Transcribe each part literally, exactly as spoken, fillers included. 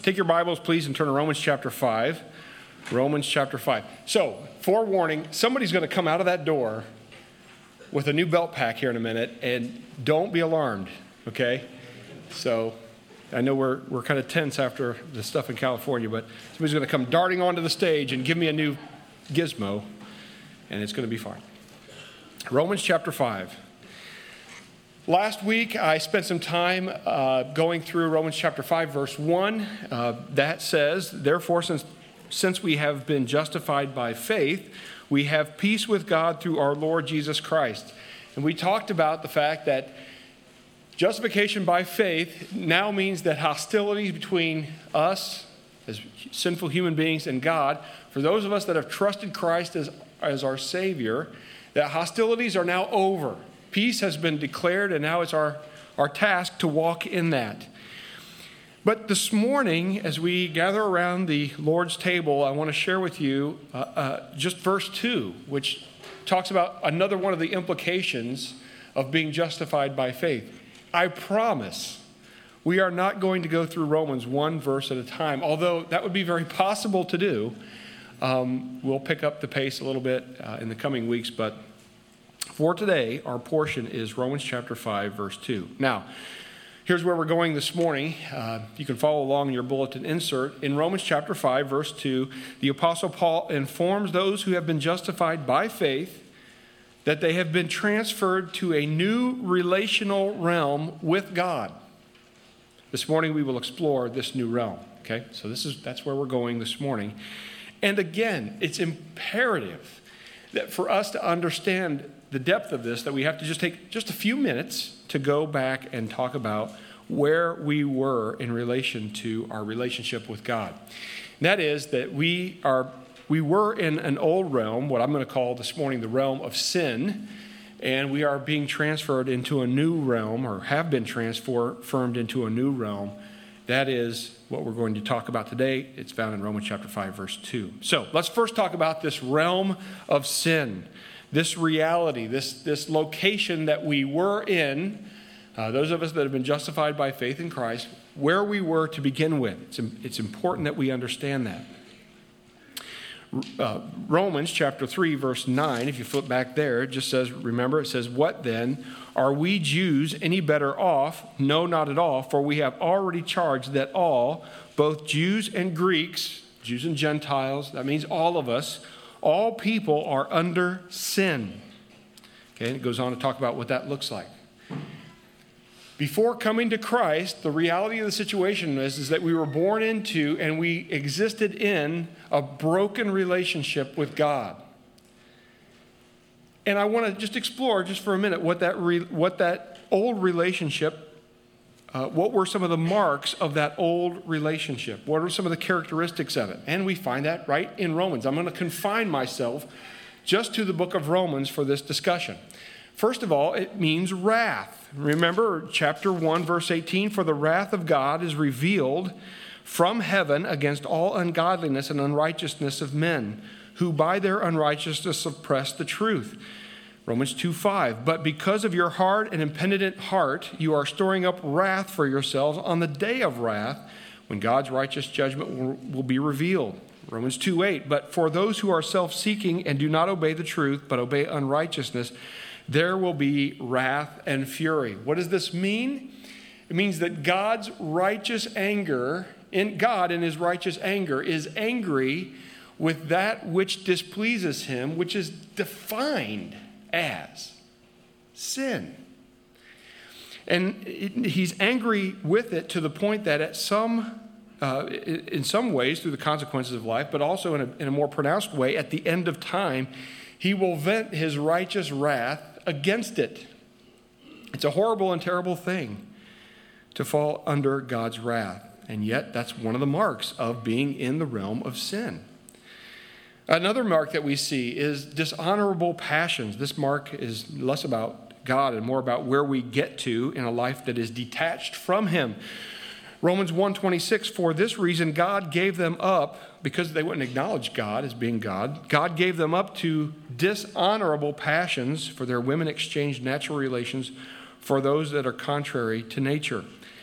Take your Bibles, please, and turn to Romans chapter five. Romans chapter five. So, forewarning, somebody's going to come out of that door with a new belt pack here in a minute, and don't be alarmed, okay? So, I know we're we're kind of tense after the stuff in California, but somebody's going to come darting onto the stage and give me a new gizmo, and it's going to be fine. Romans chapter five. Last week, I spent some time uh, going through Romans chapter five, verse one. Uh, that says, therefore, since, since we have been justified by faith, we have peace with God through our Lord Jesus Christ. And we talked about the fact that justification by faith now means that hostility between us as sinful human beings and God, for those of us that have trusted Christ as, as our Savior, that hostilities are now over. Peace has been declared, and now it's our, our task to walk in that. But this morning, as we gather around the Lord's table, I want to share with you uh, uh, just verse two, which talks about another one of the implications of being justified by faith. I promise we are not going to go through Romans one verse at a time, although that would be very possible to do. Um, we'll pick up the pace a little bit uh, in the coming weeks, but for today, our portion is Romans chapter five, verse two. Now, here's where we're going this morning. Uh, you can follow along in your bulletin insert. In Romans chapter five, verse two, the Apostle Paul informs those who have been justified by faith that they have been transferred to a new relational realm with God. This morning, we will explore this new realm. Okay, so this is that's where we're going this morning. And again, it's imperative that for us to understand the depth of this, that we have to just take just a few minutes to go back and talk about where we were in relation to our relationship with God. And that is that we are we were in an old realm, what I'm going to call this morning the realm of sin, and we are being transferred into a new realm, or have been transformed into a new realm. That is what we're going to talk about today. It's found in Romans chapter five, verse two. So let's first talk about this realm of sin. This reality, this, this location that we were in, uh, those of us that have been justified by faith in Christ, where we were to begin with. It's, it's important that we understand that. Uh, Romans chapter three, verse nine, if you flip back there, it just says, remember, it says, what then? Are we Jews any better off? No, not at all, for we have already charged that all, both Jews and Greeks, Jews and Gentiles, that means all of us, all people are under sin. Okay, and it goes on to talk about what that looks like. Before coming to Christ, the reality of the situation is, is that we were born into and we existed in a broken relationship with God. And I want to just explore just for a minute what that re, what that old relationship, uh, what were some of the marks of that old relationship? What are some of the characteristics of it? And we find that right in Romans. I'm going to confine myself just to the book of Romans for this discussion. First of all, it means wrath. Remember chapter one, verse eighteen, for the wrath of God is revealed from heaven against all ungodliness and unrighteousness of men, who by their unrighteousness suppress the truth. Romans two five, but because of your hard and impenitent heart, you are storing up wrath for yourselves on the day of wrath, when God's righteous judgment will, will be revealed. Romans two eight, but for those who are self-seeking and do not obey the truth, but obey unrighteousness, there will be wrath and fury. What does this mean? It means that God's righteous anger, in God in his righteous anger, is angry with that which displeases him, which is defined as sin. And it, he's angry with it to the point that at some, uh, in some ways through the consequences of life, but also in a, in a more pronounced way, at the end of time, he will vent his righteous wrath against it. It's a horrible and terrible thing to fall under God's wrath. And yet, that's one of the marks of being in the realm of sin. Another mark that we see is dishonorable passions. This mark is less about God and more about where we get to in a life that is detached from him. Romans one twenty-six, for this reason God gave them up, because they wouldn't acknowledge God as being God, God gave them up to dishonorable passions, for their women exchanged natural relations for those that are contrary to nature.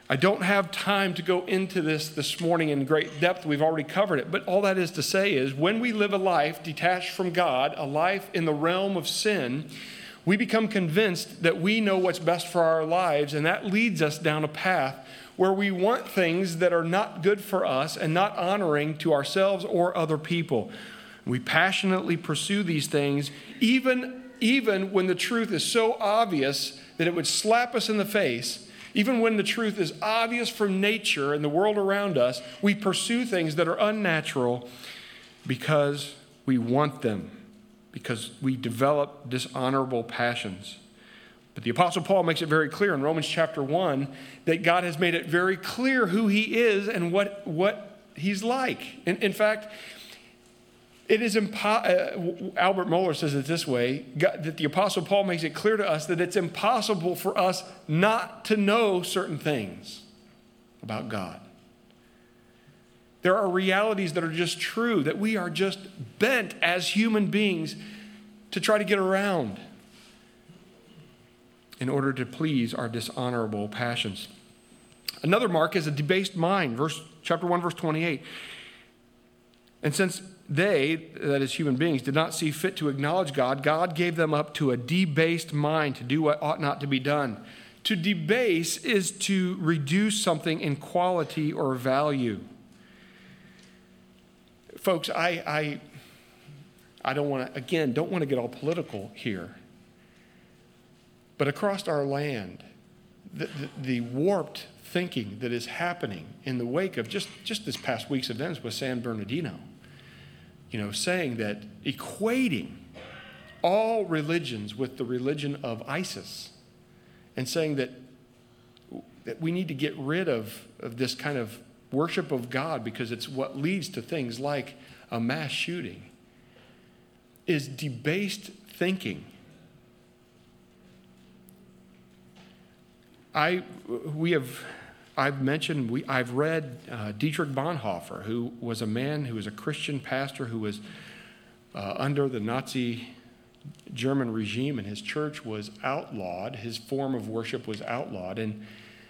I don't have time to go into this this morning in great depth. We've already covered it. But all that is to say is when we live a life detached from God, a life in the realm of sin, we become convinced that we know what's best for our lives, and that leads us down a path where we want things that are not good for us and not honoring to ourselves or other people. We passionately pursue these things, even, even when the truth is so obvious that it would slap us in the face. Even when the truth is obvious from nature and the world around us, we pursue things that are unnatural because we want them, because we develop dishonorable passions. But the Apostle Paul makes it very clear in Romans chapter one that God has made it very clear who he is and what, what he's like. In, in fact, it is impo- uh, Albert Mohler says it this way, God, that the Apostle Paul makes it clear to us that it's impossible for us not to know certain things about God. There are realities that are just true, that we are just bent as human beings to try to get around in order to please our dishonorable passions. Another mark is a debased mind, verse chapter one, verse twenty-eight. And since they, that is human beings, did not see fit to acknowledge God, God gave them up to a debased mind to do what ought not to be done. To debase is to reduce something in quality or value. Folks, I I, I don't want to, again, don't want to get all political here. But across our land, the, the, the warped thinking that is happening in the wake of just, just this past week's events with San Bernardino, you know, saying that equating all religions with the religion of ISIS and saying that, that we need to get rid of, of this kind of worship of God because it's what leads to things like a mass shooting is debased thinking. I, we have... I've mentioned, we, I've read uh, Dietrich Bonhoeffer, who was a man who was a Christian pastor who was uh, under the Nazi German regime, and his church was outlawed. His form of worship was outlawed. And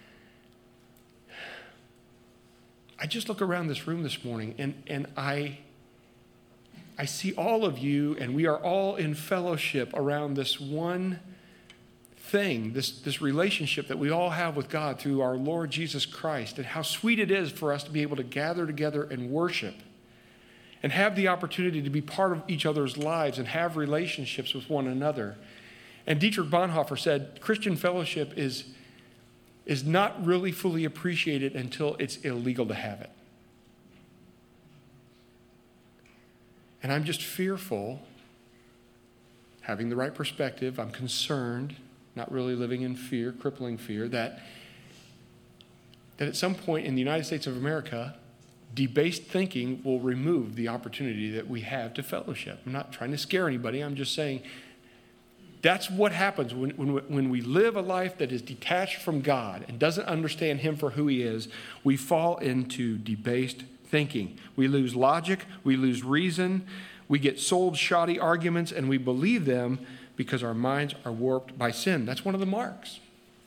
I just look around this room this morning, and, and I, I see all of you, and we are all in fellowship around this one thing, this, this relationship that we all have with God through our Lord Jesus Christ, and how sweet it is for us to be able to gather together and worship and have the opportunity to be part of each other's lives and have relationships with one another. And Dietrich Bonhoeffer said, Christian fellowship is, is not really fully appreciated until it's illegal to have it. And I'm just fearful, having the right perspective, I'm concerned, not really living in fear, crippling fear, that, that at some point in the United States of America, debased thinking will remove the opportunity that we have to fellowship. I'm not trying to scare anybody. I'm just saying that's what happens when, when, when we live a life that is detached from God and doesn't understand him for who he is. We fall into debased thinking. We lose logic. We lose reason. We get sold shoddy arguments, and we believe them because our minds are warped by sin. That's one of the marks.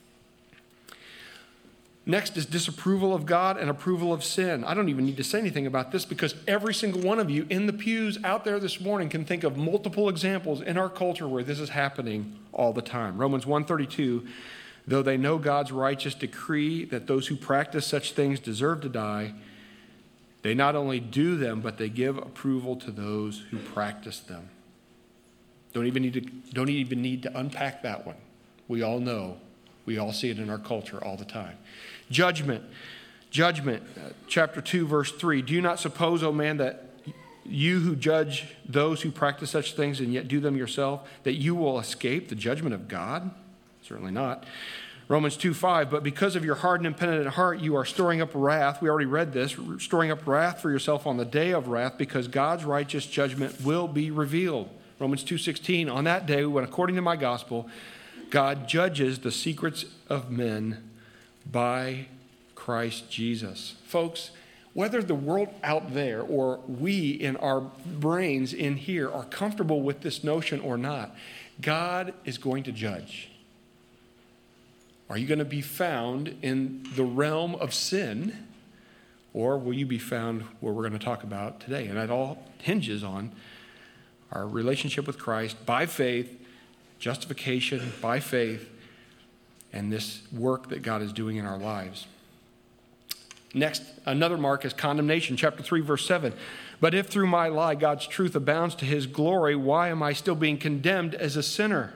Next is disapproval of God and approval of sin. I don't even need to say anything about this because every single one of you in the pews out there this morning can think of multiple examples in our culture where this is happening all the time. Romans one thirty-two, though they know God's righteous decree that those who practice such things deserve to die, they not only do them, but they give approval to those who practice them. Don't even need to, don't even need to unpack that one. We all know. We all see it in our culture all the time. Judgment. Judgment. Uh, chapter two, verse three. Do you not suppose, O man, that you who judge those who practice such things and yet do them yourself, that you will escape the judgment of God? Certainly not. Romans two five, but because of your hardened and penitent heart, you are storing up wrath. We already read this. Storing up wrath for yourself on the day of wrath, because God's righteous judgment will be revealed. Romans two sixteen, on that day when, according to my gospel, God judges the secrets of men by Christ Jesus. Folks, whether the world out there or we in our brains in here are comfortable with this notion or not, God is going to judge. Are you going to be found in the realm of sin, or will you be found where we're going to talk about today? And it all hinges on our relationship with Christ by faith, justification by faith, and this work that God is doing in our lives. Next, another mark is condemnation. Chapter three, verse seven. But if through my lie God's truth abounds to his glory, why am I still being condemned as a sinner?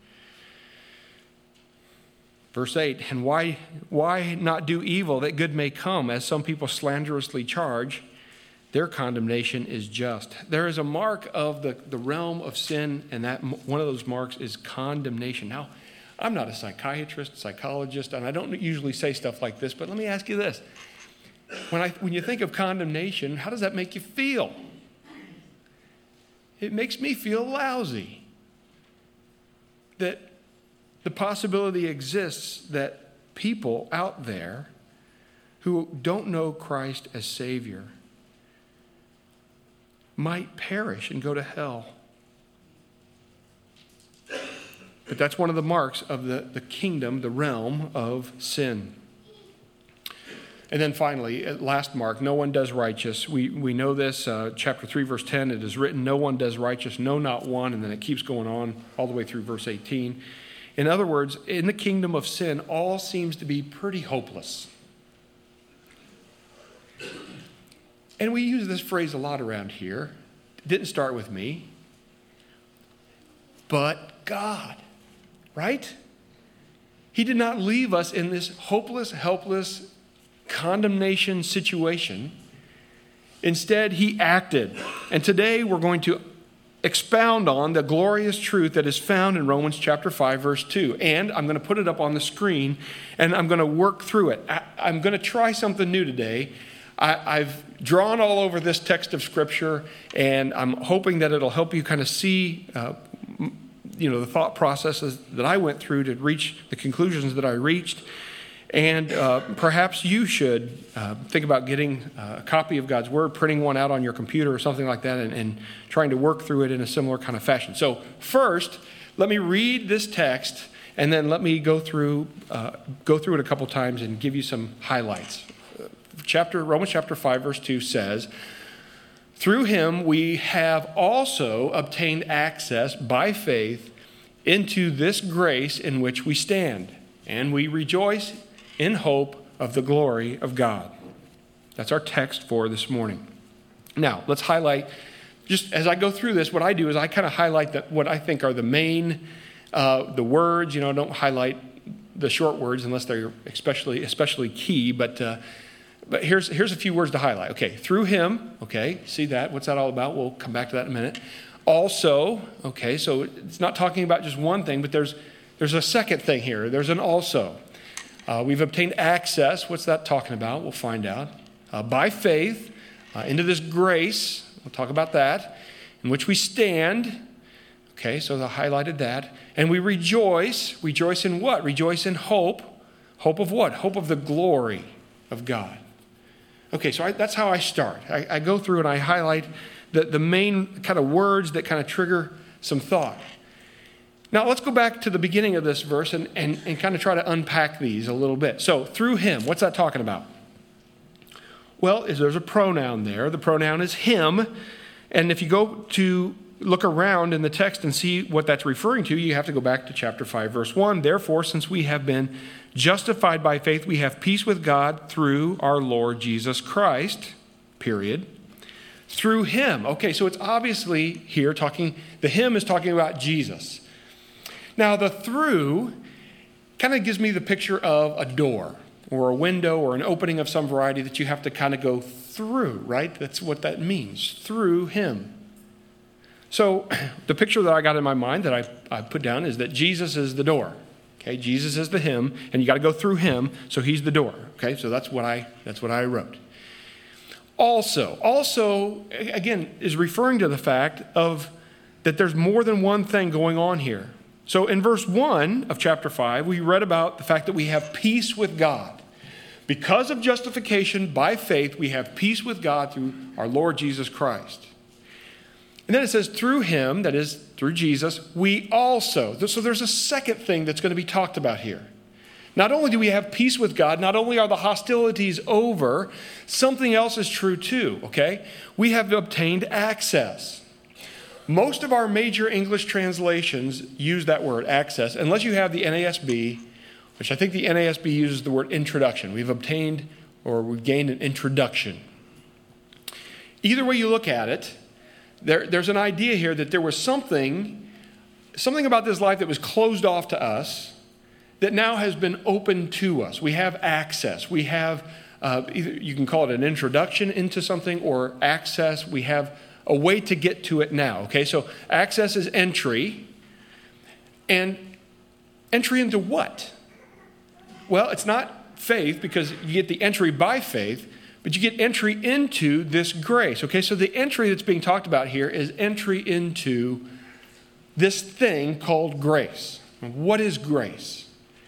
Verse eight, and why, why not do evil that good may come, as some people slanderously charge? Their condemnation is just. There is a mark of the, the realm of sin, and that one of those marks is condemnation. Now, I'm not a psychiatrist, psychologist, and I don't usually say stuff like this, but let me ask you this. When, I, when you think of condemnation, how does that make you feel? It makes me feel lousy. That the possibility exists that people out there who don't know Christ as Savior might perish and go to hell. But that's one of the marks of the, the kingdom, the realm of sin. And then finally, last mark, no one does righteous. We we know this, uh, chapter three, verse ten, it is written, no one does righteous, no, not one. And then it keeps going on all the way through verse eighteen. In other words, in the kingdom of sin, all seems to be pretty hopeless. And we use this phrase a lot around here. It didn't start with me. But God, right? He did not leave us in this hopeless, helpless condemnation situation. Instead, he acted. And today we're going to expound on the glorious truth that is found in Romans chapter five, verse two. And I'm going to put it up on the screen, and I'm going to work through it. I, I'm going to try something new today. I, I've drawn all over this text of Scripture, and I'm hoping that it'll help you kind of see uh, you know, the thought processes that I went through to reach the conclusions that I reached. And uh, perhaps you should uh, think about getting a copy of God's Word, printing one out on your computer or something like that, and, and trying to work through it in a similar kind of fashion. So first, let me read this text, and then let me go through uh, go through it a couple times and give you some highlights. Chapter Romans chapter five, verse two says, through him we have also obtained access by faith into this grace in which we stand, and we rejoice in hope of the glory of God. That's our text for this morning. Now, let's highlight, just as I go through this, what I do is I kind of highlight the, what I think are the main, uh, the words. You know, I don't highlight the short words unless they're especially especially key, but uh, but here's here's a few words to highlight. Okay, through him, okay, see that? What's that all about? We'll come back to that in a minute. Also, okay, so it's not talking about just one thing, but there's there's a second thing here. There's an also. Uh, we've obtained access. What's that talking about? We'll find out. Uh, by faith, uh, into this grace. We'll talk about that. In which we stand. Okay, so I highlighted that. And we rejoice. Rejoice in what? Rejoice in hope. Hope of what? Hope of the glory of God. Okay, so I, that's how I start. I, I go through and I highlight the, the main kind of words that kind of trigger some thought. Now, let's go back to the beginning of this verse and, and, and kind of try to unpack these a little bit. So, through him, what's that talking about? Well, is there's a pronoun there. The pronoun is him. And if you go to look around in the text and see what that's referring to, you have to go back to chapter five, verse one. Therefore, since we have been justified by faith, we have peace with God through our Lord Jesus Christ, period. Through him. Okay, so it's obviously here talking, the him is talking about Jesus. Now, the through kind of gives me the picture of a door or a window or an opening of some variety that you have to kind of go through, right? That's what that means, through him. So the picture that I got in my mind that I, I put down is that Jesus is the door. Okay, Jesus is the him, and you got to go through him, so he's the door. Okay, so that's what I that's what I wrote. Also, also, again, is referring to the fact of that there's more than one thing going on here. So in verse one of chapter five, we read about the fact that we have peace with God. Because of justification by faith, we have peace with God through our Lord Jesus Christ. And then it says, through him, that is, through Jesus, we also. So there's a second thing that's going to be talked about here. Not only do we have peace with God, not only are the hostilities over, something else is true too, okay? We have obtained access. Most of our major English translations use that word, access, unless you have the N A S B, which I think the N A S B uses the word introduction. We've obtained or we've gained an introduction. Either way you look at it, there, there's an idea here that there was something, something about this life that was closed off to us that now has been opened to us. We have access. We have, uh, either you can call it an introduction into something or access. We have a way to get to it now. Okay, so access is entry. And entry into what? Well, it's not faith because you get the entry by faith, but you get entry into this grace. Okay, so the entry that's being talked about here is entry into this thing called grace. What is grace?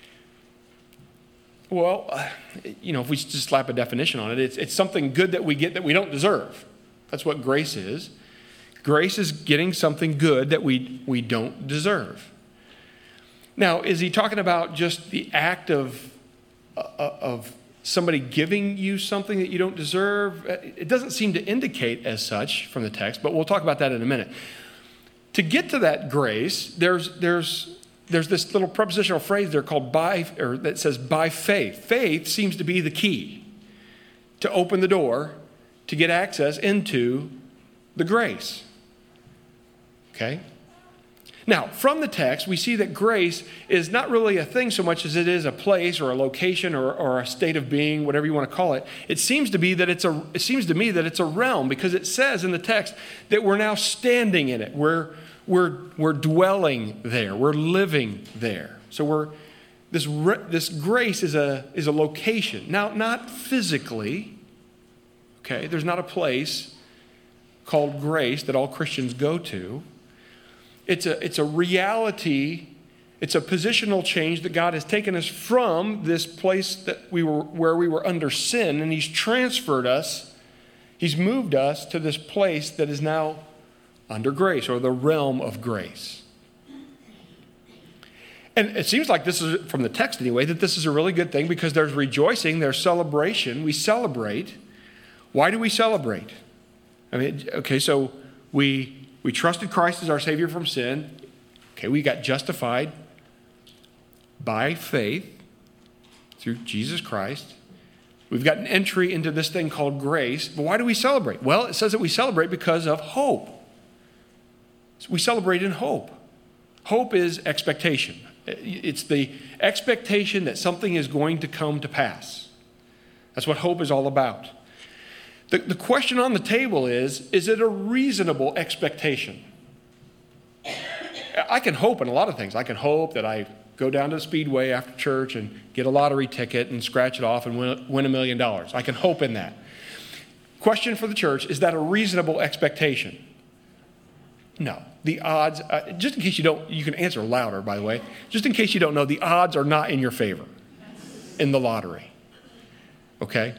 Well, you know, if we just slap a definition on it, it's, it's something good that we get that we don't deserve. That's what grace is. Grace is getting something good that we, we don't deserve. Now, is he talking about just the act of, uh, of somebody giving you something that you don't deserve? It doesn't seem to indicate as such from the text, but we'll talk about that in a minute. To get to that grace, there's, there's, there's this little prepositional phrase there called by, or that says by faith. Faith seems to be the key to open the door to get access into the grace. Okay? Now, from the text, we see that grace is not really a thing so much as it is a place or a location or, or a state of being, whatever you want to call it. It seems to be that it's a, it seems to me that it's a realm because it says in the text that we're now standing in it. We're, we're, we're dwelling there. We're living there. So we're, this, this grace is a, is a location. Now, not physically, okay? There's not a place called grace that all Christians go to. It's a, it's a reality, it's a positional change that God has taken us from this place that we were, where we were under sin, and he's transferred us, he's moved us to this place that is now under grace, or the realm of grace. And it seems like this is, from the text anyway, that this is a really good thing because there's rejoicing, there's celebration. We celebrate. Why do we celebrate? I mean, okay, so we we trusted Christ as our Savior from sin. Okay, we got justified by faith through Jesus Christ. We've got an entry into this thing called grace. But why do we celebrate? Well, it says that we celebrate because of hope. So we celebrate in hope. Hope is expectation. It's the expectation that something is going to come to pass. That's what hope is all about. The, the question on the table is, is it a reasonable expectation? I can hope in a lot of things. I can hope that I go down to the Speedway after church and get a lottery ticket and scratch it off and win, win a million dollars. I can hope in that. Question for the church, is that a reasonable expectation? No. The odds, uh, just in case you don't, you can answer louder, by the way. Just in case you don't know, the odds are not in your favor in the lottery. Okay?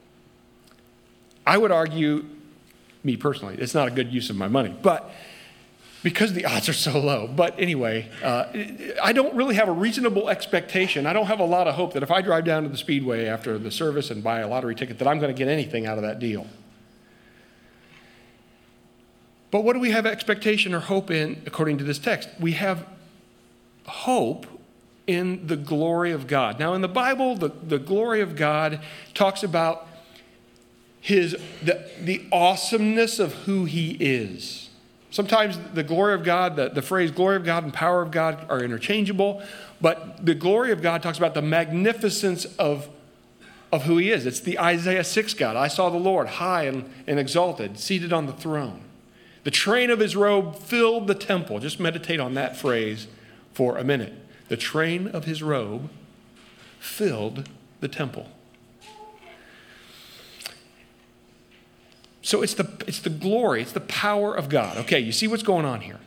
I would argue, me personally, it's not a good use of my money, but because the odds are so low. But anyway, uh, I don't really have a reasonable expectation. I don't have a lot of hope that if I drive down to the Speedway after the service and buy a lottery ticket that I'm going to get anything out of that deal. But what do we have expectation or hope in according to this text? We have hope in the glory of God. Now in the Bible, the, the glory of God talks about his the, the awesomeness of who he is. Sometimes the glory of God, the, the phrase glory of God and power of God are interchangeable, but the glory of God talks about the magnificence of, of who he is. It's the Isaiah six God. I saw the Lord high and, and exalted, seated on the throne. The train of his robe filled the temple. Just meditate on that phrase for a minute. The train of his robe filled the temple. So it's the, it's the glory, it's the power of God. Okay, you see what's going on here.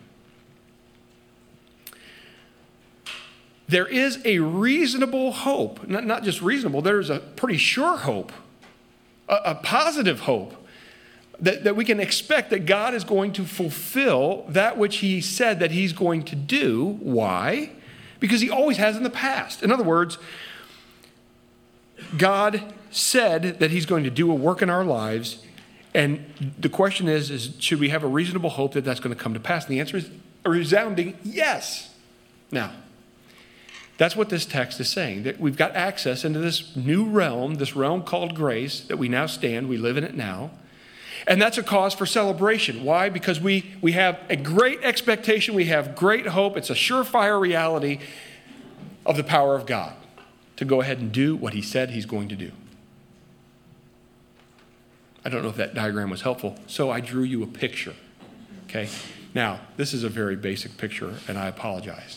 There is a reasonable hope, not, not just reasonable, there's a pretty sure hope, a, a positive hope that, that we can expect that God is going to fulfill that which he said that he's going to do. Why? Because he always has in the past. In other words, God said that he's going to do a work in our lives. And the question is, is should we have a reasonable hope that that's going to come to pass? And the answer is a resounding yes. Now, that's what this text is saying, that we've got access into this new realm, this realm called grace, that we now stand, we live in it now. And that's a cause for celebration. Why? Because we, we have a great expectation, we have great hope. It's a surefire reality of the power of God to go ahead and do what he said he's going to do. I don't know if that diagram was helpful, so I drew you a picture. Okay? Now, this is a very basic picture, and I apologize.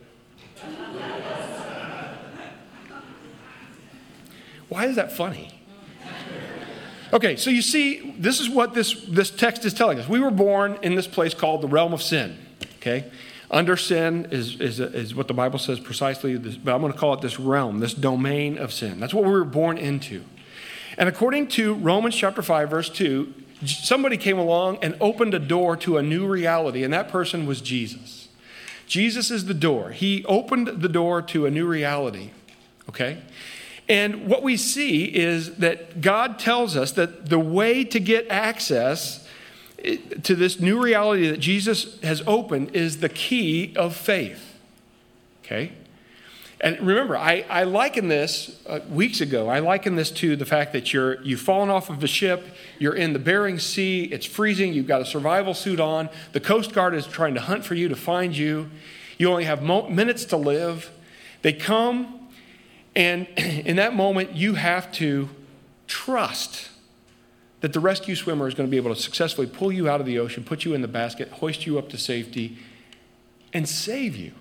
Why is that funny? Okay, so you see, this is what this, this text is telling us. We were born in this place called the realm of sin, okay? Under sin is, is, is what the Bible says precisely, this, but I'm going to call it this realm, this domain of sin. That's what we were born into. And according to Romans chapter five, verse two, somebody came along and opened a door to a new reality, and that person was Jesus. Jesus is the door. He opened the door to a new reality, okay? And what we see is that God tells us that the way to get access to this new reality that Jesus has opened is the key of faith, okay? And remember, I, I liken this, uh, weeks ago, I liken this to the fact that you're, you've fallen off of a ship, you're in the Bering Sea, it's freezing, you've got a survival suit on, the Coast Guard is trying to hunt for you to find you, you only have mo- minutes to live. They come, and in that moment, you have to trust that the rescue swimmer is going to be able to successfully pull you out of the ocean, put you in the basket, hoist you up to safety, and save you.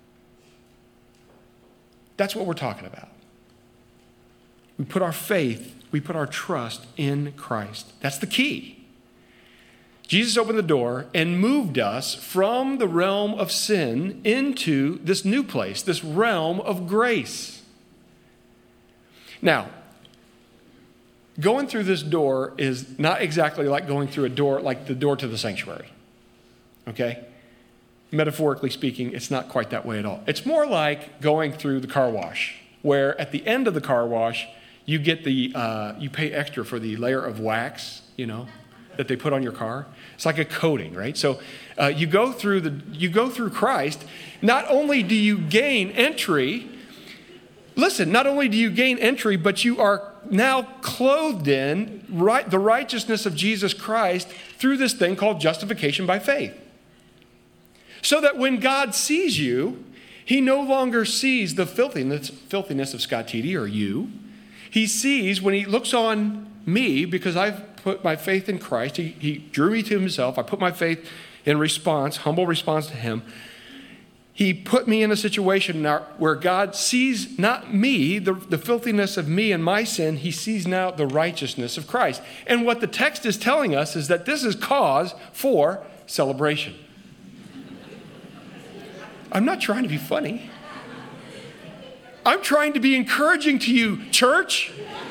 That's what we're talking about. We put our faith, we put our trust in Christ. That's the key. Jesus opened the door and moved us from the realm of sin into this new place, this realm of grace. Now, going through this door is not exactly like going through a door, like the door to the sanctuary. Okay? Metaphorically speaking, it's not quite that way at all. It's more like going through the car wash, where at the end of the car wash, you get the, uh, you pay extra for the layer of wax, you know, that they put on your car. It's like a coating, right? So uh, you go through the, you go through Christ. Not only do you gain entry, listen, not only do you gain entry, but you are now clothed in right, the righteousness of Jesus Christ through this thing called justification by faith. So that when God sees you, he no longer sees the filthiness, filthiness of Scott Teedy or you. He sees, when he looks on me, because I've put my faith in Christ, he, he drew me to himself, I put my faith in response, humble response to him. He put me in a situation now where God sees not me, the, the filthiness of me and my sin, he sees now the righteousness of Christ. And what the text is telling us is that this is cause for celebration. I'm not trying to be funny. I'm trying to be encouraging to you, church.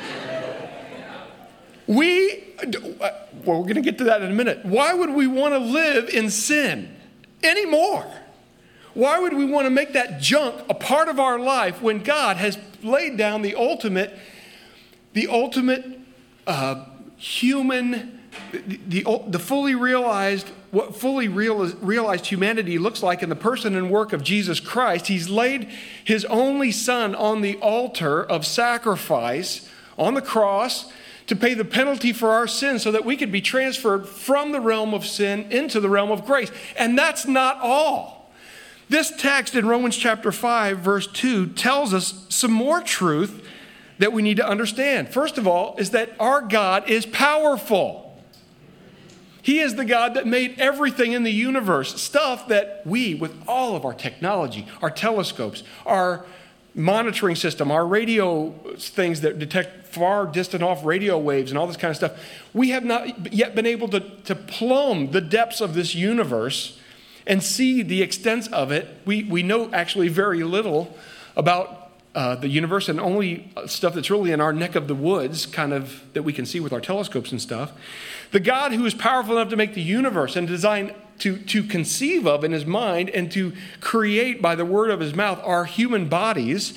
We, well, we're going to get to that in a minute. Why would we want to live in sin anymore? Why would we want to make that junk a part of our life when God has laid down the ultimate, the ultimate uh, human, the, the, the fully realized, what fully real, realized humanity looks like in the person and work of Jesus Christ? He's laid his only son on the altar of sacrifice on the cross to pay the penalty for our sins so that we could be transferred from the realm of sin into the realm of grace. And that's not all. This text in Romans chapter five, verse two, tells us some more truth that we need to understand. First of all, is that our God is powerful. He is the God that made everything in the universe, stuff that we, with all of our technology, our telescopes, our monitoring system, our radio things that detect far distant off radio waves and all this kind of stuff, we have not yet been able to, to plumb the depths of this universe and see the extent of it. We, we know actually very little about uh, the universe, and only stuff that's really in our neck of the woods, kind of, that we can see with our telescopes and stuff. The God who is powerful enough to make the universe and design to, to conceive of in his mind and to create by the word of his mouth our human bodies,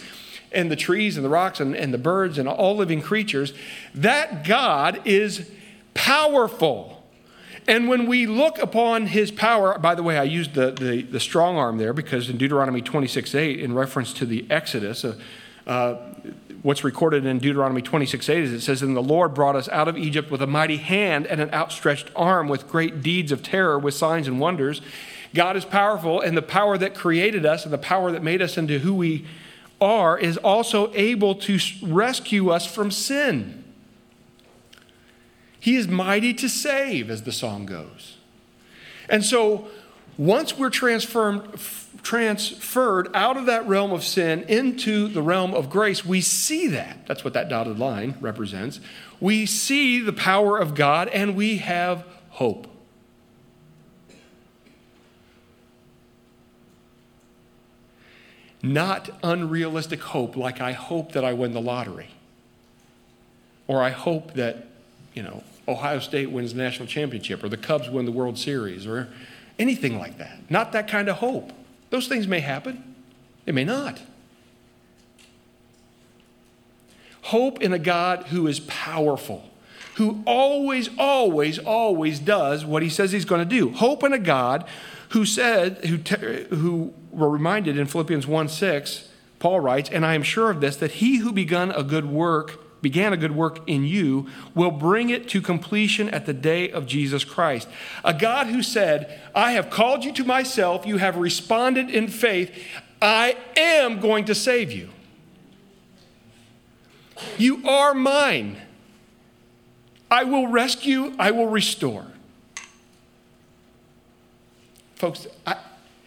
and the trees and the rocks and, and the birds and all living creatures, that God is powerful. And when we look upon his power, by the way, I used the, the, the strong arm there because in Deuteronomy twenty-six eight, in reference to the Exodus, uh, uh, what's recorded in Deuteronomy twenty-six eight is it says, "And the Lord brought us out of Egypt with a mighty hand and an outstretched arm, with great deeds of terror, with signs and wonders." God is powerful, and the power that created us and the power that made us into who we are is also able to rescue us from sin. He is mighty to save, as the song goes. And so once we're transformed, transferred out of that realm of sin into the realm of grace, we see that. That's what that dotted line represents. We see the power of God, and we have hope. Not unrealistic hope like I hope that I win the lottery. Or I hope that, you know, Ohio State wins the national championship, or the Cubs win the World Series, or anything like that. Not that kind of hope. Those things may happen. They may not. Hope in a God who is powerful, who always, always, always does what he says he's going to do. Hope in a God who said, who, who were reminded in Philippians one six, Paul writes, "And I am sure of this, that he who begun a good work began a good work in you, will bring it to completion at the day of Jesus Christ." A God who said, "I have called you to myself, you have responded in faith, I am going to save you. You are mine. I will rescue, I will restore." Folks, I,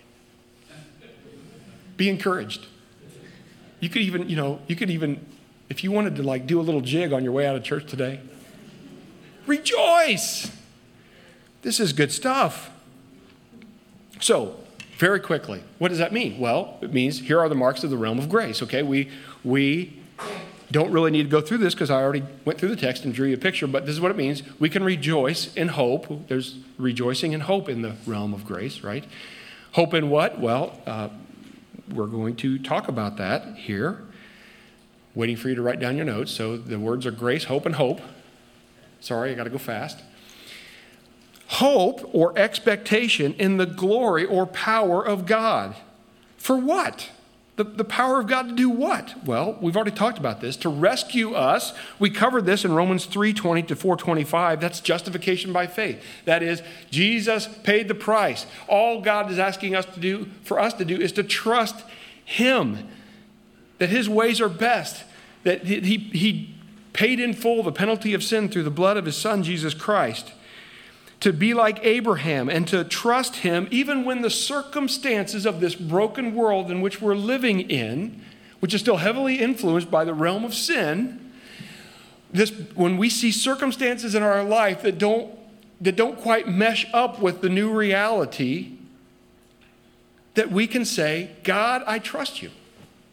be encouraged. You could even, you know, you could even, if you wanted to like do a little jig on your way out of church today, rejoice. This is good stuff. So, very quickly, what does that mean? Well, it means here are the marks of the realm of grace, okay? We, we don't really need to go through this because I already went through the text and drew you a picture, but this is what it means. We can rejoice in hope. There's rejoicing and hope in the realm of grace, right? Hope in what? Well, uh, we're going to talk about that here. Waiting for you to write down your notes. So the words are grace, hope, and hope. Sorry, I got to go fast. Hope or expectation in the glory or power of God. For what? The, the power of God to do what? Well, we've already talked about this. To rescue us. We covered this in Romans three twenty to four twenty-five. That's justification by faith. That is, Jesus paid the price. All God is asking us to do, for us to do, is to trust him. That his ways are best, that he, he paid in full the penalty of sin through the blood of his son, Jesus Christ. To be like Abraham and to trust him even when the circumstances of this broken world in which we're living in, which is still heavily influenced by the realm of sin, this, when we see circumstances in our life that don't, that don't quite mesh up with the new reality, that we can say, God, I trust you.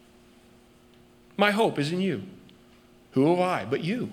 My hope is in you. Who have I but you?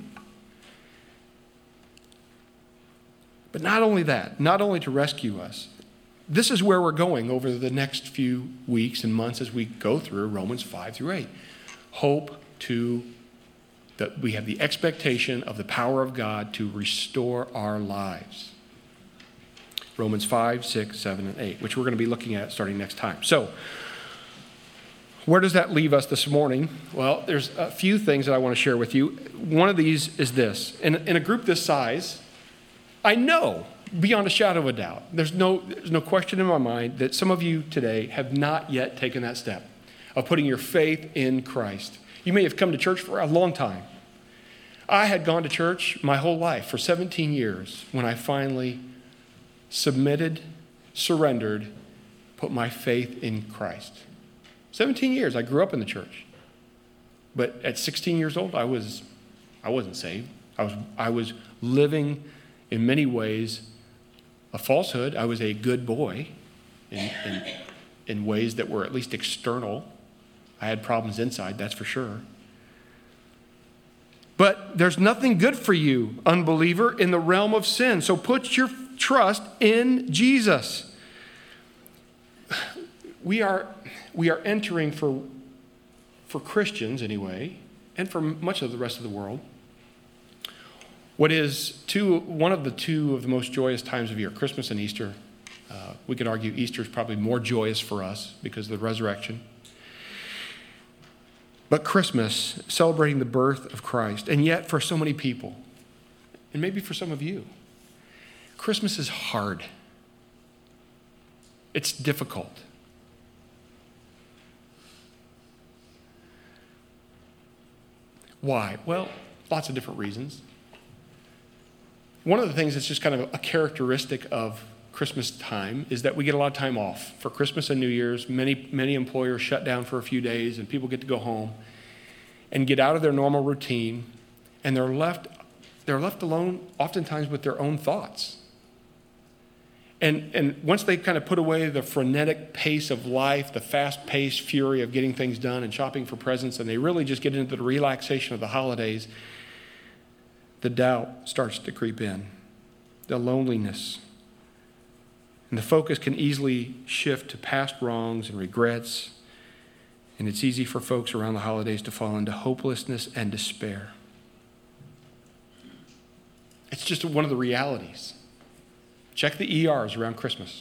But not only that, not only to rescue us. This is where we're going over the next few weeks and months as we go through Romans five through eight. Hope to, that we have the expectation of the power of God to restore our lives. Romans five, six, seven, and eight, which we're going to be looking at starting next time. So, where does that leave us this morning? Well, there's a few things that I want to share with you. One of these is this. In, in a group this size, I know, beyond a shadow of a doubt, there's no, there's no question in my mind that some of you today have not yet taken that step of putting your faith in Christ. You may have come to church for a long time. I had gone to church my whole life for seventeen years when I finally submitted, surrendered, put my faith in Christ. seventeen years, I grew up in the church. But at sixteen years old, I was, I wasn't saved. I was, I was living in many ways a falsehood. I was a good boy in, in, in ways that were at least external. I had problems inside, that's for sure. But there's nothing good for you, unbeliever, in the realm of sin. So put your trust in Jesus. We are, we are entering for, for Christians anyway, and for much of the rest of the world, what is two, one of the two of the most joyous times of year, Christmas and Easter. Uh, we could argue Easter is probably more joyous for us because of the resurrection. But Christmas, celebrating the birth of Christ, and yet for so many people, and maybe for some of you, Christmas is hard. It's difficult. Why? Well, lots of different reasons. One of the things that's just kind of a characteristic of Christmas time is that we get a lot of time off. For Christmas and New Year's, many, many employers shut down for a few days and people get to go home and get out of their normal routine, and they're left, they're left alone oftentimes with their own thoughts. And, and once they kind of put away the frenetic pace of life, the fast-paced fury of getting things done and shopping for presents, and they really just get into the relaxation of the holidays, the doubt starts to creep in, the loneliness. And the focus can easily shift to past wrongs and regrets. And it's easy for folks around the holidays to fall into hopelessness and despair. It's just one of the realities. Check the E Rs around Christmas.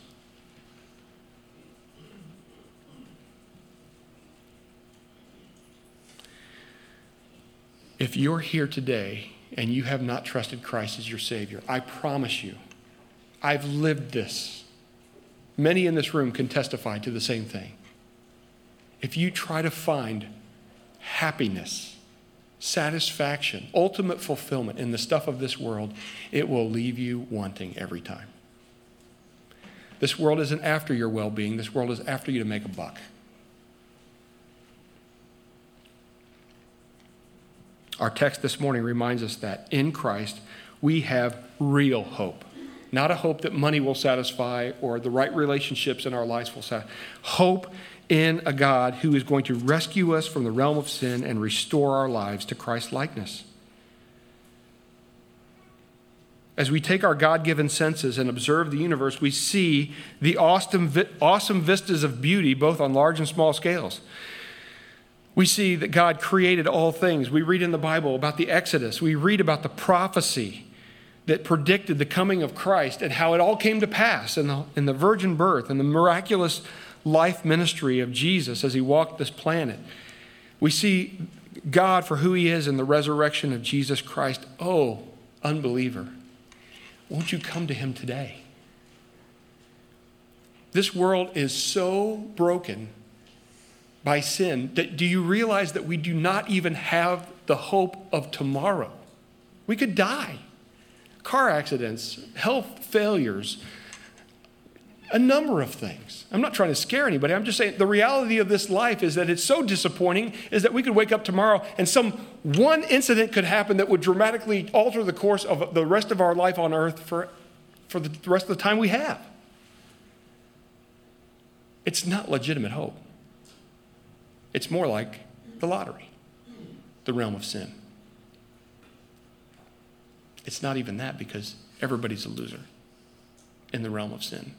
If you're here today and you have not trusted Christ as your Savior, I promise you, I've lived this. Many in this room can testify to the same thing. If you try to find happiness, satisfaction, ultimate fulfillment in the stuff of this world, it will leave you wanting every time. This world isn't after your well-being. This world is after you to make a buck. Our text this morning reminds us that in Christ, we have real hope. Not a hope that money will satisfy or the right relationships in our lives will satisfy. Hope in a God who is going to rescue us from the realm of sin and restore our lives to Christ's likeness. As we take our God-given senses and observe the universe, we see the awesome, awesome vistas of beauty, both on large and small scales. We see that God created all things. We read in the Bible about the Exodus. We read about the prophecy that predicted the coming of Christ and how it all came to pass in the, in the virgin birth and the miraculous life ministry of Jesus as he walked this planet. We see God for who he is in the resurrection of Jesus Christ. Oh, unbeliever, won't you come to him today? This world is so broken by sin that do you realize that we do not even have the hope of tomorrow? We could die. Car accidents, health failures, a number of things. I'm not trying to scare anybody. I'm just saying the reality of this life is that it's so disappointing is that we could wake up tomorrow and some one incident could happen that would dramatically alter the course of the rest of our life on earth for, for the rest of the time we have. It's not legitimate hope. It's more like the lottery, the realm of sin. It's not even that because everybody's a loser in the realm of sin.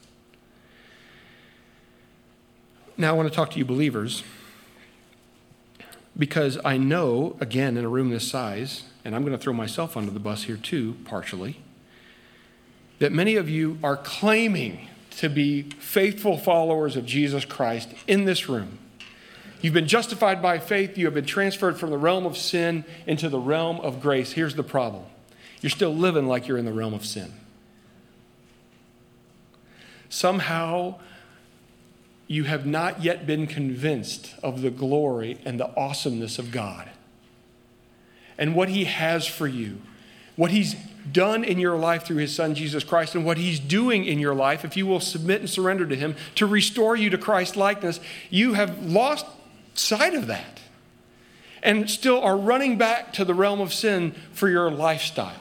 Now I want to talk to you believers because I know, again, in a room this size, and I'm going to throw myself under the bus here too, partially, that many of you are claiming to be faithful followers of Jesus Christ in this room. You've been justified by faith. You have been transferred from the realm of sin into the realm of grace. Here's the problem. You're still living like you're in the realm of sin. Somehow, you have not yet been convinced of the glory and the awesomeness of God and what he has for you, what he's done in your life through his son, Jesus Christ, and what he's doing in your life if you will submit and surrender to him to restore you to Christ's likeness. You have lost sight of that and still are running back to the realm of sin for your lifestyle.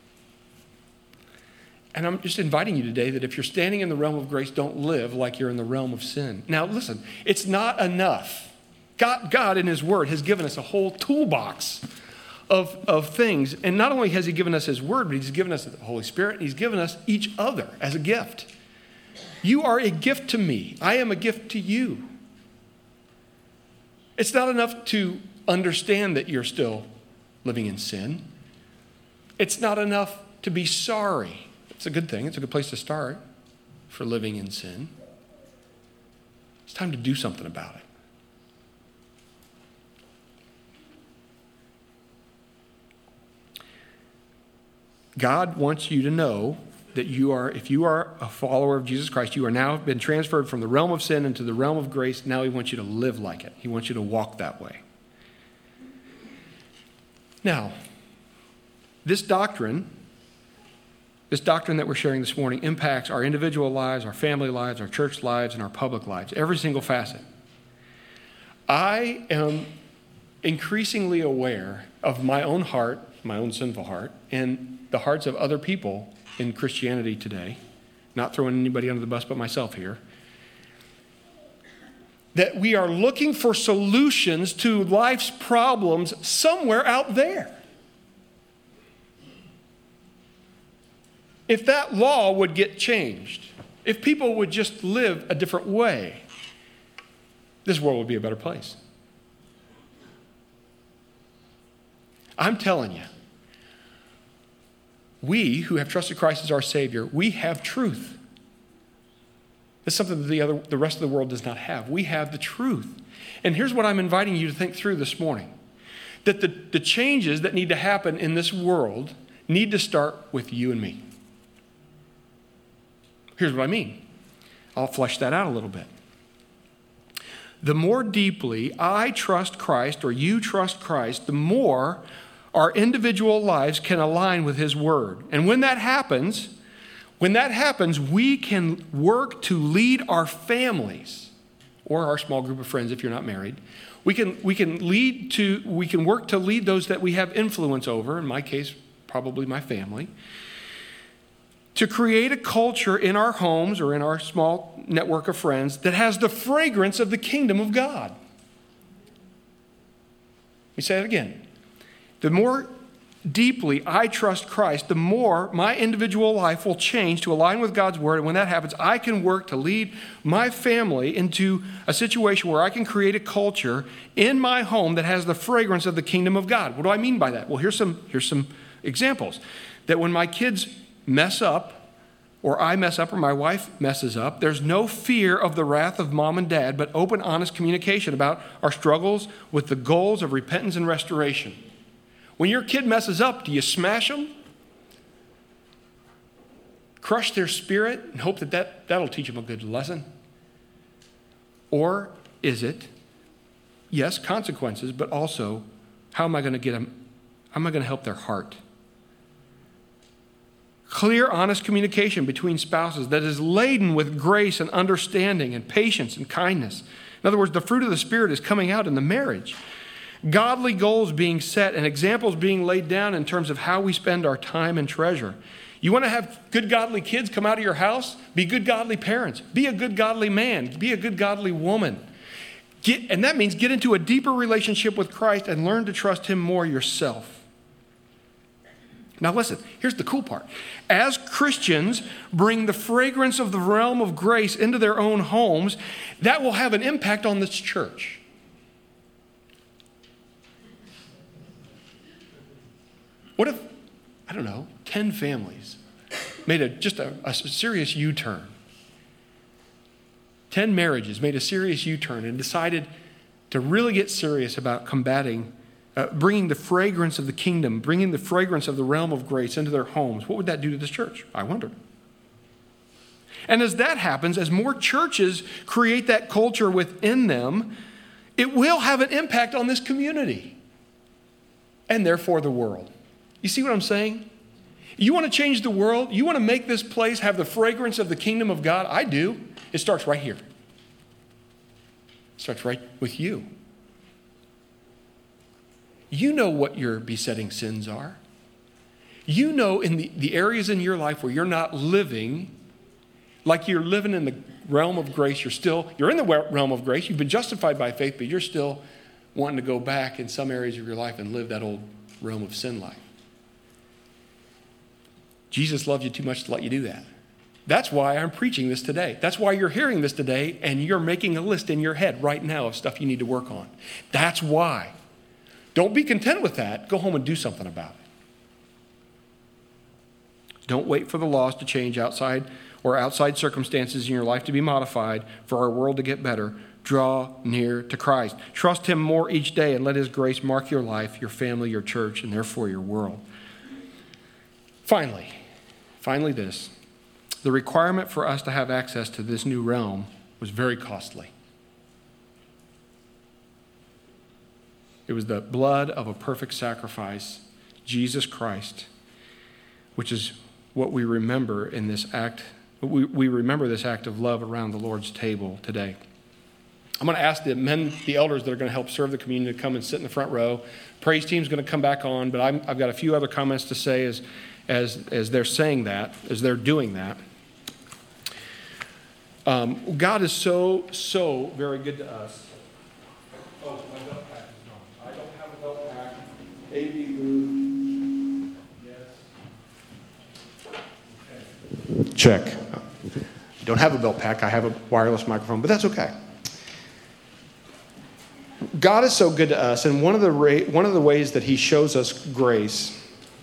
And I'm just inviting you today that if you're standing in the realm of grace, don't live like you're in the realm of sin. Now, listen, it's not enough. God, God in his word has given us a whole toolbox of, of things. And not only has he given us his word, but he's given us the Holy Spirit. And he's given us each other as a gift. You are a gift to me. I am a gift to you. It's not enough to understand that you're still living in sin. It's not enough to be sorry. It's a good thing. It's a good place to start for living in sin. It's time to do something about it. God wants you to know that you are, if you are a follower of Jesus Christ, you are now been transferred from the realm of sin into the realm of grace. Now he wants you to live like it. He wants you to walk that way. Now, this doctrine, this doctrine that we're sharing this morning impacts our individual lives, our family lives, our church lives, and our public lives, every single facet. I am increasingly aware of my own heart, my own sinful heart, and the hearts of other people in Christianity today, not throwing anybody under the bus but myself here, that we are looking for solutions to life's problems somewhere out there. If that law would get changed, if people would just live a different way, this world would be a better place. I'm telling you, we who have trusted Christ as our Savior, we have truth. It's something that the other, the rest of the world does not have. We have the truth. And here's what I'm inviting you to think through this morning. That the, the changes that need to happen in this world need to start with you and me. Here's what I mean. I'll flesh that out a little bit. The more deeply I trust Christ or you trust Christ, the more our individual lives can align with his word. And when that happens, when that happens, we can work to lead our families or our small group of friends if you're not married. We can, we can lead to, we can work to lead those that we have influence over, in my case, probably my family, to create a culture in our homes or in our small network of friends that has the fragrance of the kingdom of God. Let me say it again. The more deeply I trust Christ, the more my individual life will change to align with God's word. And when that happens, I can work to lead my family into a situation where I can create a culture in my home that has the fragrance of the kingdom of God. What do I mean by that? Well, here's some, here's some examples. That when my kids mess up, or I mess up, or my wife messes up, there's no fear of the wrath of mom and dad, but open, honest communication about our struggles with the goals of repentance and restoration. When your kid messes up, do you smash them? Crush their spirit and hope that, that that'll teach them a good lesson? Or is it, yes, consequences, but also, how am I going to get them, how am I going to help their heart? Clear, honest communication between spouses that is laden with grace and understanding and patience and kindness. In other words, the fruit of the Spirit is coming out in the marriage. Godly goals being set and examples being laid down in terms of how we spend our time and treasure. You want to have good godly kids come out of your house? Be good godly parents. Be a good godly man. Be a good godly woman. Get, and that means get into a deeper relationship with Christ and learn to trust him more yourself. Now listen, here's the cool part. As Christians bring the fragrance of the realm of grace into their own homes, that will have an impact on this church. What if, I don't know, ten families made a, just a, a serious U-turn? ten marriages made a serious U-turn and decided to really get serious about combating, uh, bringing the fragrance of the kingdom, bringing the fragrance of the realm of grace into their homes. What would that do to this church? I wonder. And as that happens, as more churches create that culture within them, it will have an impact on this community and therefore the world. You see what I'm saying? You want to change the world? You want to make this place have the fragrance of the kingdom of God? I do. It starts right here. It starts right with you. You know what your besetting sins are. You know in the, the areas in your life where you're not living like you're living in the realm of grace. You're still, you're in the realm of grace. You've been justified by faith, but you're still wanting to go back in some areas of your life and live that old realm of sin life. Jesus loved you too much to let you do that. That's why I'm preaching this today. That's why you're hearing this today, and you're making a list in your head right now of stuff you need to work on. That's why. Don't be content with that. Go home and do something about it. Don't wait for the laws to change outside or outside circumstances in your life to be modified for our world to get better. Draw near to Christ. Trust him more each day and let his grace mark your life, your family, your church, and therefore your world. Finally, finally this. The requirement for us to have access to this new realm was very costly. It was the blood of a perfect sacrifice, Jesus Christ, which is what we remember in this act. We, we remember this act of love around the Lord's table today. I'm going to ask the men, the elders that are going to help serve the communion to come and sit in the front row. Praise team's going to come back on, but I'm, I've got a few other comments to say as, as, as they're saying that, as they're doing that. Um, God is so, so very good to us. Oh, my belt pack is gone. I don't have a belt pack. A B Booth. Yes. Okay. Check. I don't have a belt pack. I have a wireless microphone, but that's okay. God is so good to us, and one of the ra- one of the ways that he shows us grace,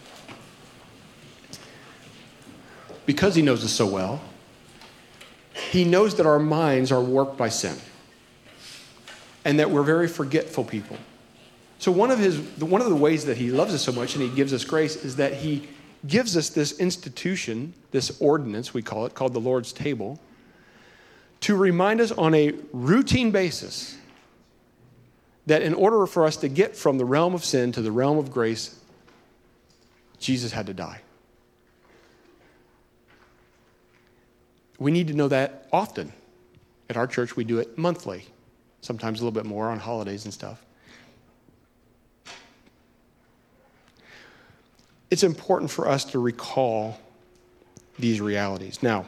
because he knows us so well, he knows that our minds are warped by sin and that we're very forgetful people. So one of his one of the ways that he loves us so much and he gives us grace is that he gives us this institution, this ordinance, we call it, called the Lord's table, to remind us on a routine basis that in order for us to get from the realm of sin to the realm of grace, Jesus had to die. We need to know that often. At our church, we do it monthly, sometimes a little bit more on holidays and stuff. It's important for us to recall these realities. Now,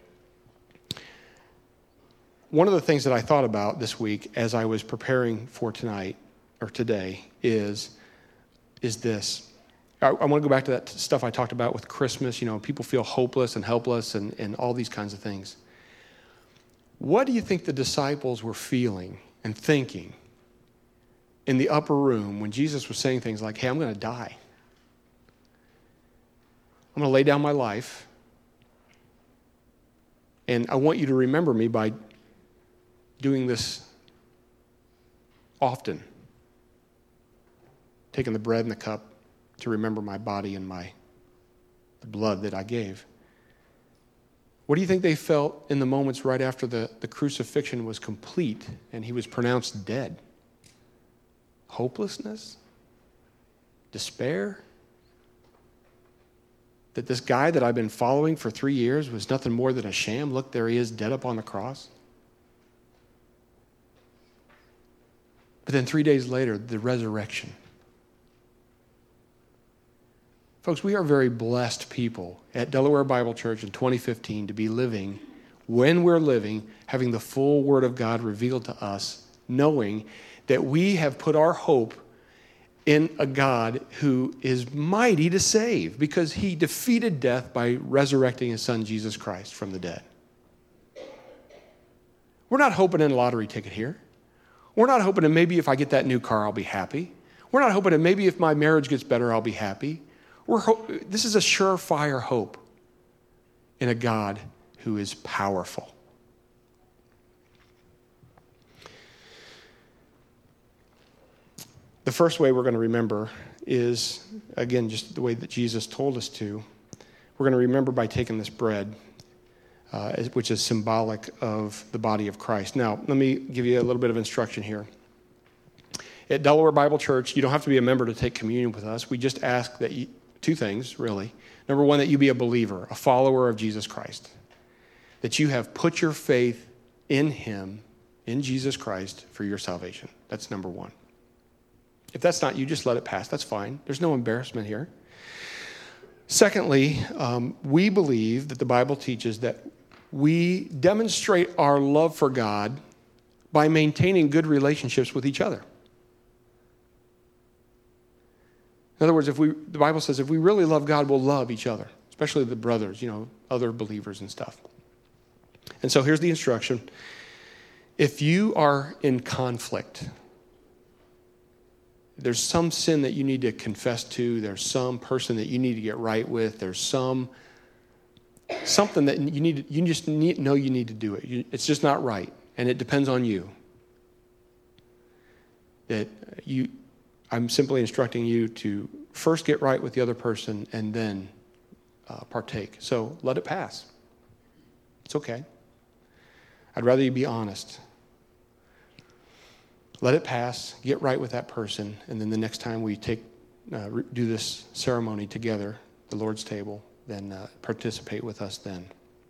one of the things that I thought about this week as I was preparing for tonight, or today, is, is this. I, I want to go back to that stuff I talked about with Christmas. You know, people feel hopeless and helpless and, and all these kinds of things. What do you think the disciples were feeling and thinking in the upper room when Jesus was saying things like, hey, I'm going to die. I'm going to lay down my life, and I want you to remember me by doing this often, taking the bread and the cup to remember my body and my the blood that I gave. What do you think they felt in the moments right after the, the crucifixion was complete and he was pronounced dead? Hopelessness? Despair? That this guy that I've been following for three years was nothing more than a sham? Look, there he is, dead up on the cross. But then three days later, the resurrection. Folks, we are very blessed people at Delaware Bible Church in twenty fifteen to be living, when we're living, having the full Word of God revealed to us, knowing that we have put our hope in a God who is mighty to save because he defeated death by resurrecting his son, Jesus Christ, from the dead. We're not hoping in a lottery ticket here. We're not hoping that maybe if I get that new car, I'll be happy. We're not hoping that maybe if my marriage gets better, I'll be happy. We're ho- this is a surefire hope in a God who is powerful. The first way we're going to remember is, again, just the way that Jesus told us to. We're going to remember by taking this bread, uh, which is symbolic of the body of Christ. Now, let me give you a little bit of instruction here. At Delaware Bible Church, you don't have to be a member to take communion with us. We just ask that you, two things, really. Number one, that you be a believer, a follower of Jesus Christ. That you have put your faith in him, in Jesus Christ, for your salvation. That's number one. If that's not you, just let it pass. That's fine. There's no embarrassment here. Secondly, um, we believe that the Bible teaches that we demonstrate our love for God by maintaining good relationships with each other. In other words, if we, the Bible says if we really love God, we'll love each other. It's especially the brothers, you know, other believers and stuff. And so here's the instruction. If you are in conflict, there's some sin that you need to confess to, there's some person that you need to get right with, there's some something that you need to, you just need, know you need to do it. You, it's just not right, and it depends on you. That you, I'm simply instructing you to first get right with the other person and then uh, partake. So let it pass. It's okay. I'd rather you be honest. Let it pass, get right with that person, and then the next time we take uh, re- do this ceremony together, the Lord's table, then uh, participate with us then.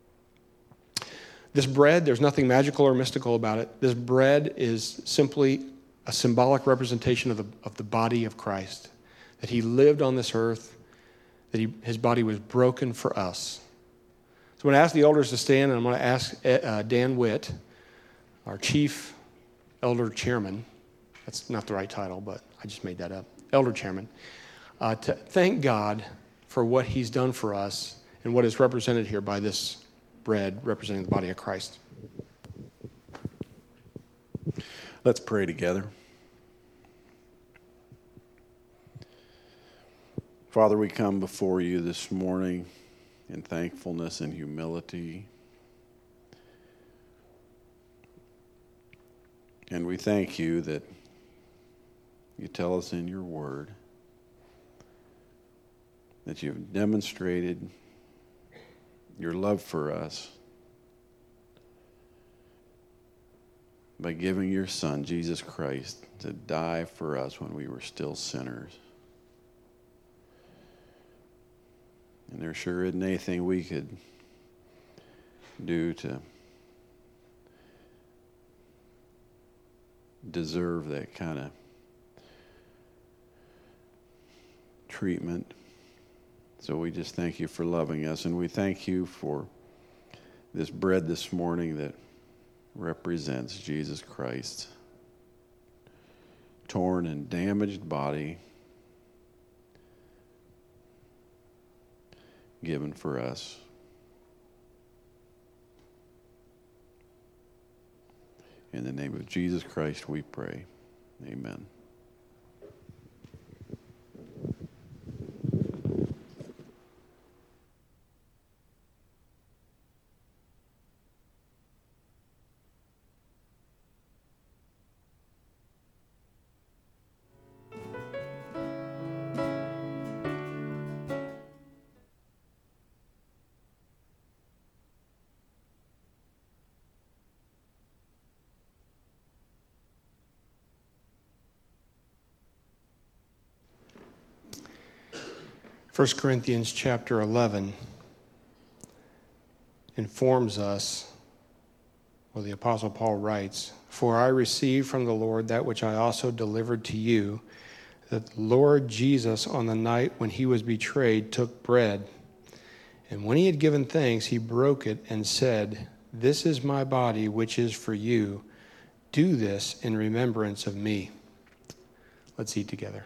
This bread, there's nothing magical or mystical about it. This bread is simply a symbolic representation of the, of the body of Christ, that he lived on this earth, that he, his body was broken for us. So I'm going to ask the elders to stand, and I'm going to ask uh, Dan Witt, our chief elder chairman, that's not the right title, but I just made that up, elder chairman, uh, to thank God for what he's done for us and what is represented here by this bread representing the body of Christ. Let's pray together. Father, we come before you this morning in thankfulness and humility. And we thank you that you tell us in your word that you've demonstrated your love for us by giving your Son, Jesus Christ, to die for us when we were still sinners. And there sure isn't anything we could do to deserve that kind of treatment. So we just thank you for loving us, and we thank you for this bread this morning that represents Jesus Christ, torn and damaged body, given for us. In the name of Jesus Christ we pray. Amen. First Corinthians chapter eleven informs us, or the Apostle Paul writes, "For I received from the Lord that which I also delivered to you, that the Lord Jesus on the night when he was betrayed took bread, and when he had given thanks, he broke it and said, 'This is my body which is for you. Do this in remembrance of me.'" Let's eat together.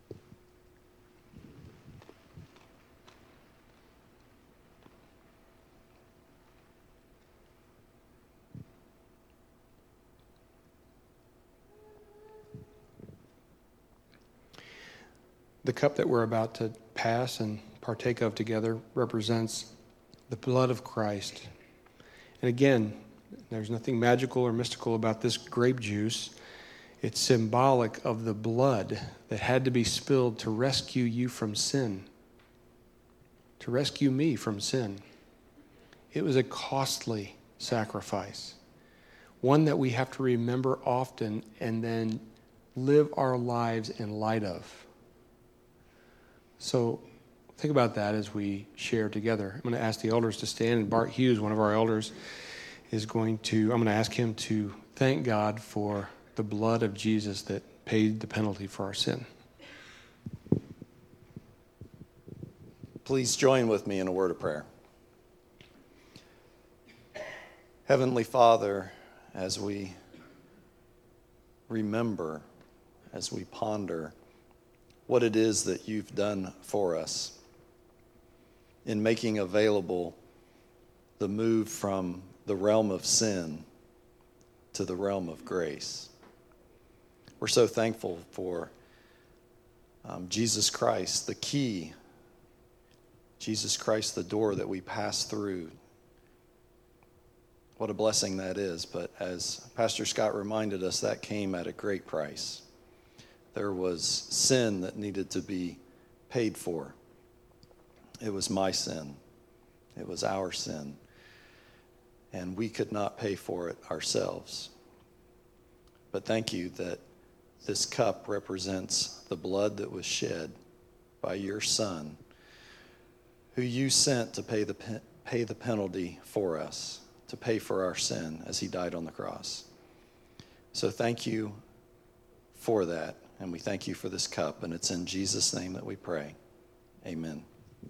The cup that we're about to pass and partake of together represents the blood of Christ. And again, there's nothing magical or mystical about this grape juice. It's symbolic of the blood that had to be spilled to rescue you from sin, to rescue me from sin. It was a costly sacrifice, one that we have to remember often and then live our lives in light of. So think about that as we share together. I'm going to ask the elders to stand, and Bart Hughes, one of our elders, is going to, I'm going to ask him to thank God for the blood of Jesus that paid the penalty for our sin. Please join with me in a word of prayer. Heavenly Father, as we remember, as we ponder what it is that you've done for us, in making available the move from the realm of sin to the realm of grace. We're so thankful for um, Jesus Christ, the key, Jesus Christ, the door that we pass through. What a blessing that is. But as Pastor Scott reminded us, that came at a great price. There was sin that needed to be paid for. It was my sin. It was our sin. And we could not pay for it ourselves. But thank you that this cup represents the blood that was shed by your Son, who you sent to pay the pay the penalty for us, to pay for our sin as he died on the cross. So thank you for that, and we thank you for this cup, and it's in Jesus' name that we pray. Amen.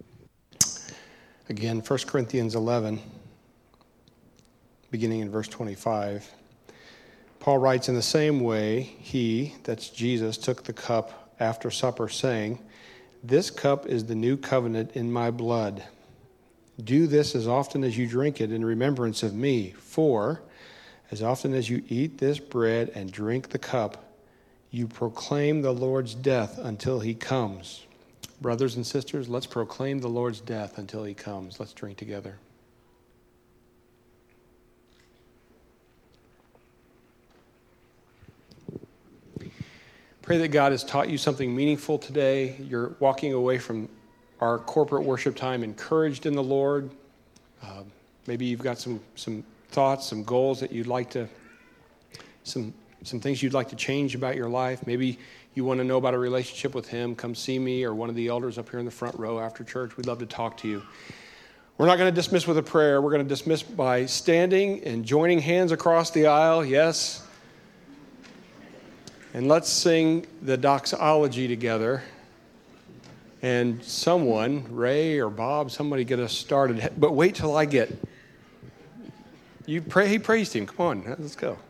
Again, First Corinthians eleven, beginning in verse twenty-five. Paul writes, in the same way, he, that's Jesus, took the cup after supper, saying, this cup is the new covenant in my blood. Do this as often as you drink it in remembrance of me. For as often as you eat this bread and drink the cup, you proclaim the Lord's death until he comes. Brothers and sisters, let's proclaim the Lord's death until he comes. Let's drink together. Pray that God has taught you something meaningful today. You're walking away from our corporate worship time encouraged in the Lord. Uh, maybe you've got some some thoughts, some goals that you'd like to, some some things you'd like to change about your life. Maybe you want to know about a relationship with him. Come see me or one of the elders up here in the front row after church. We'd love to talk to you. We're not going to dismiss with a prayer. We're going to dismiss by standing and joining hands across the aisle. Yes. And let's sing the doxology together. And someone, Ray or Bob, somebody get us started. But wait till I get. You pray. He praised him. Come on, let's go.